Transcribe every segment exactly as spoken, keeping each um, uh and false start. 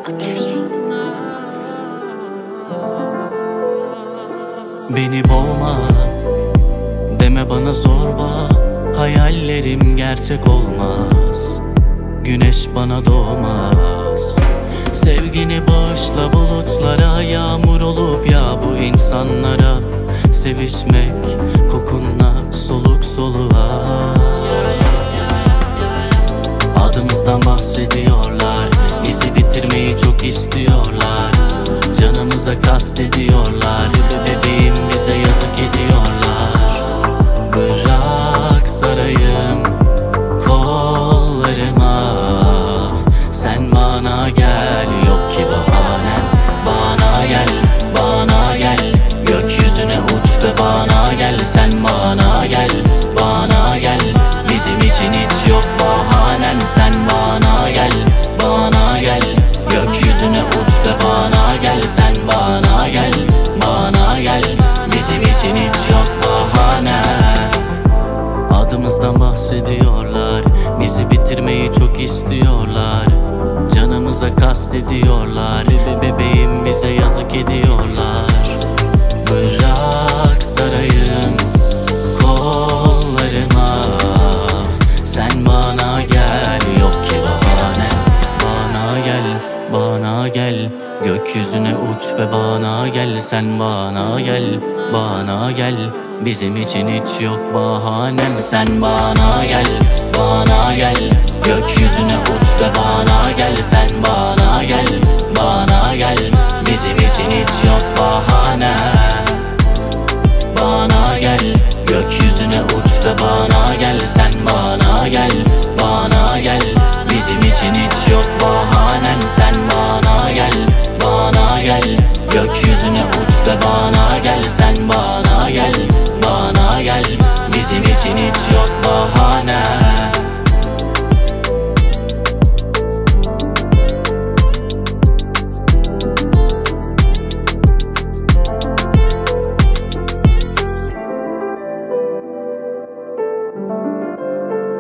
Beni boğma, deme bana zorba. Hayallerim gerçek olmaz, güneş bana doğmaz. Sevgini bağışla bulutlara, yağmur olup ya bu insanlara. Sevişmek kokunla soluk soluğa. Adımızdan bahsediyorlar, bizi bitirmeyi çok istiyorlar. Canımıza kastediyorlar, bebeğim bize yazık ediyorlar. Bırak sarayım kollarıma, sen bana gel, yok ki bahanen. Bana gel, bana gel, gökyüzüne uç ve bana gel. Sen bana gel, bana gel, bizim için hiç yok bahanen. Sen bana gel, bana gel, gökyüzüne uç ve bana gel. Sen bana gel, bana gel, bizim için hiç yok bahane. Adımızdan bahsediyorlar, bizi bitirmeyi çok istiyorlar. Canımıza kastediyorlar, Bebe bebeğim bize yazık ediyorlar. Bırak sarayım kollarıma, sen bana gel, yok ki bahane. Bana gel, bana gel, gökyüzüne uç ve bana gel. Sen bana gel, bana gel, bizim için hiç yok bahanem. Sen bana gel, bana gel, gökyüzüne uç ve bana gel. Sen bana gel, bana gel, bizim için hiç yok bahane. Bana gel, gökyüzüne uç ve bana gel. Sen bana gel, bana gel, bizim için hiç yok bahanen. Sen bana gel, bana gel, gökyüzüne uç ve bana gel. Sen bana gel, bana gel, bizim için hiç yok bahane.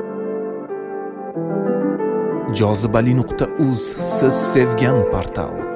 jozibali nuqta uz siz sevgan portal.